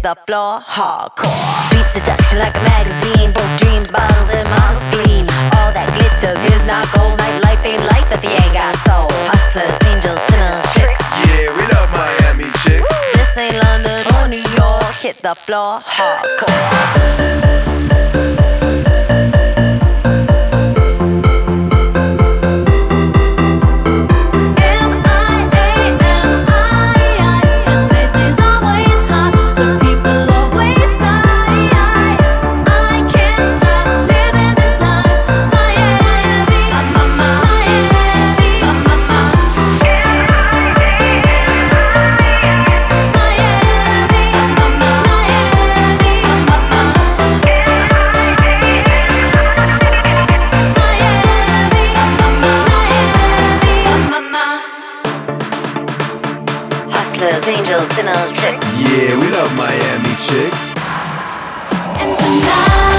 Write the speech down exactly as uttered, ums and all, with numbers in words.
the floor hardcore. Beat seduction like a magazine, broke dreams, bottles in my spleen. All that glitters is not gold. Nightlife ain't life if you ain't got soul. Hustlers, angels, sinners, tricks. Yeah, we love Miami chicks. This ain't London or New York. Hit the floor hardcore. Angels, sinners, chicks. Yeah, we love Miami chicks. And tonight